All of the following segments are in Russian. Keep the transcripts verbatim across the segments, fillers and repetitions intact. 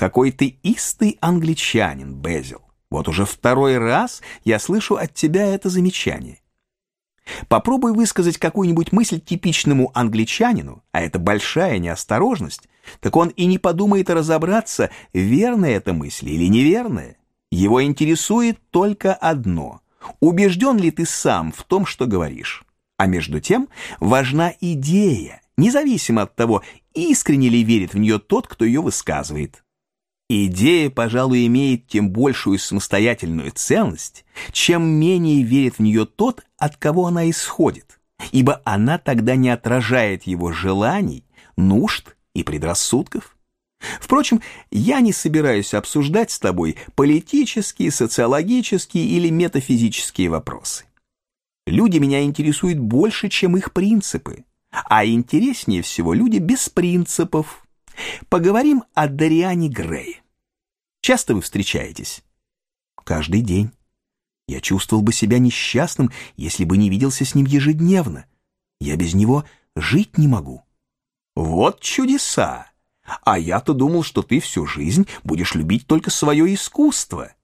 Какой ты истый англичанин, Безил. Вот уже второй раз я слышу от тебя это замечание. Попробуй высказать какую-нибудь мысль типичному англичанину, а это большая неосторожность, так он и не подумает разобраться, верная эта мысль или неверная. Его интересует только одно – убежден ли ты сам в том, что говоришь. А между тем важна идея, независимо от того, искренне ли верит в нее тот, кто ее высказывает. Идея, пожалуй, имеет тем большую самостоятельную ценность, чем менее верит в нее тот, от кого она исходит, ибо она тогда не отражает его желаний, нужд и предрассудков. Впрочем, я не собираюсь обсуждать с тобой политические, социологические или метафизические вопросы. Люди меня интересуют больше, чем их принципы, а интереснее всего люди без принципов. Поговорим о Дориане Грее. Часто вы встречаетесь? Каждый день. Я чувствовал бы себя несчастным, если бы не виделся с ним ежедневно. Я без него жить не могу. Вот чудеса! А я-то думал, что ты всю жизнь будешь любить только свое искусство.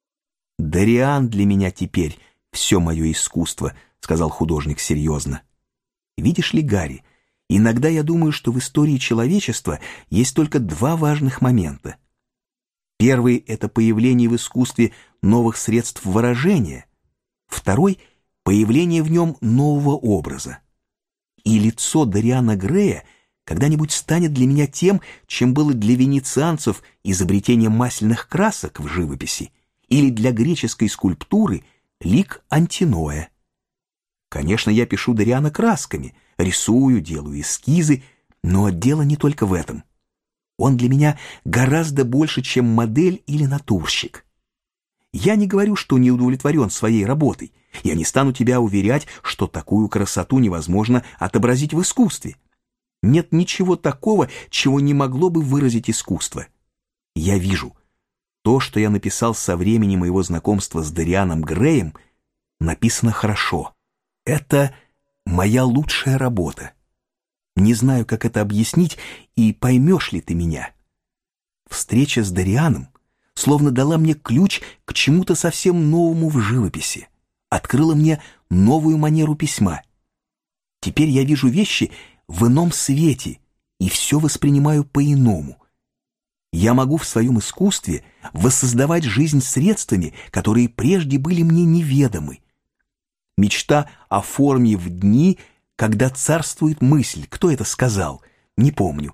Дориан для меня теперь все мое искусство, сказал художник серьезно. Видишь ли, Гарри, иногда я думаю, что в истории человечества есть только два важных момента. Первый — это появление в искусстве новых средств выражения. Второй — появление в нем нового образа. И лицо Дориана Грея когда-нибудь станет для меня тем, чем было для венецианцев изобретение масляных красок в живописи или для греческой скульптуры лик Антиноя. Конечно, я пишу Дориана красками, рисую, делаю эскизы, но дело не только в этом. Он для меня гораздо больше, чем модель или натурщик. Я не говорю, что не удовлетворен своей работой. Я не стану тебя уверять, что такую красоту невозможно отобразить в искусстве. Нет ничего такого, чего не могло бы выразить искусство. Я вижу, то, что я написал со времени моего знакомства с Дорианом Греем, написано хорошо. Это моя лучшая работа. Не знаю, как это объяснить, и поймешь ли ты меня. Встреча с Дорианом словно дала мне ключ к чему-то совсем новому в живописи, открыла мне новую манеру письма. Теперь я вижу вещи в ином свете и все воспринимаю по-иному. Я могу в своем искусстве воссоздавать жизнь средствами, которые прежде были мне неведомы. Мечта о форме в дни, когда царствует мысль. Кто это сказал? Не помню.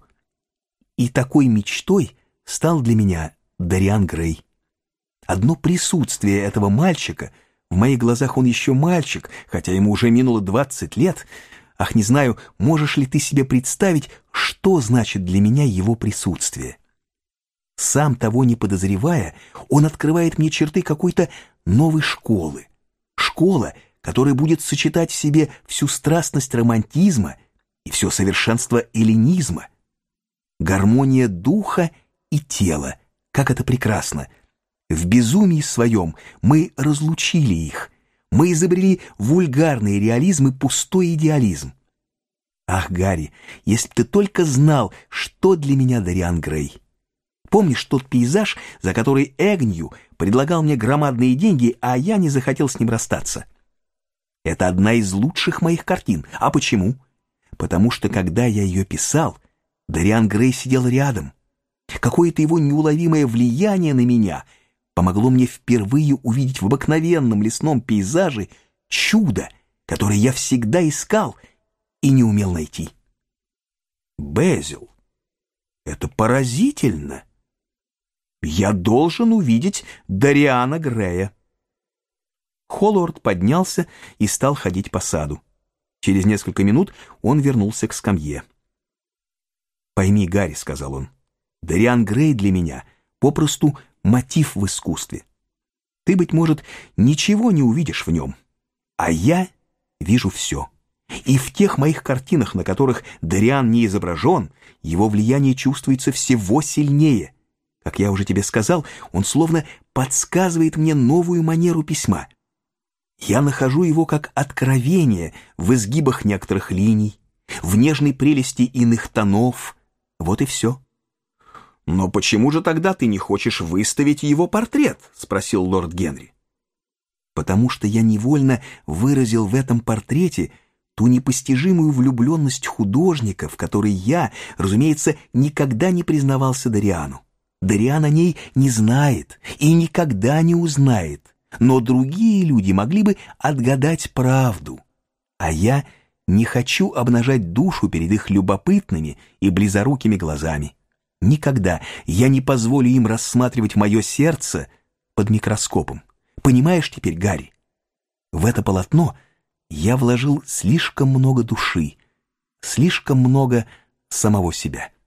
И такой мечтой стал для меня Дориан Грей. Одно присутствие этого мальчика, в моих глазах он еще мальчик, хотя ему уже минуло двадцать лет, ах, не знаю, можешь ли ты себе представить, что значит для меня его присутствие. Сам того не подозревая, он открывает мне черты какой-то новой школы. Школа, которая будет сочетать в себе всю страстность романтизма и все совершенство эллинизма. Гармония духа и тела, как это прекрасно. В безумии своем мы разлучили их. Мы изобрели вульгарный реализм и пустой идеализм. Ах, Гарри, если бы ты только знал, что для меня Дориан Грей. Помнишь тот пейзаж, за который Эгнью предлагал мне громадные деньги, а я не захотел с ним расстаться? Это одна из лучших моих картин. А почему? Потому что, когда я ее писал, Дориан Грей сидел рядом. Какое-то его неуловимое влияние на меня помогло мне впервые увидеть в обыкновенном лесном пейзаже чудо, которое я всегда искал и не умел найти. Безил, это поразительно. Я должен увидеть Дориана Грея. Холлорд поднялся и стал ходить по саду. Через несколько минут он вернулся к скамье. «Пойми, Гарри, — сказал он, — Дориан Грей для меня попросту мотив в искусстве. Ты, быть может, ничего не увидишь в нем, а я вижу все. И в тех моих картинах, на которых Дориан не изображен, его влияние чувствуется всего сильнее. Как я уже тебе сказал, он словно подсказывает мне новую манеру письма. Я нахожу его как откровение в изгибах некоторых линий, в нежной прелести иных тонов. Вот и все. «Но почему же тогда ты не хочешь выставить его портрет?» — спросил лорд Генри. «Потому что я невольно выразил в этом портрете ту непостижимую влюбленность художника, в которой я, разумеется, никогда не признавался Дориану. Дориан о ней не знает и никогда не узнает, но другие люди могли бы отгадать правду, а я не хочу обнажать душу перед их любопытными и близорукими глазами. Никогда я не позволю им рассматривать мое сердце под микроскопом. Понимаешь теперь, Гарри? В это полотно я вложил слишком много души, слишком много самого себя».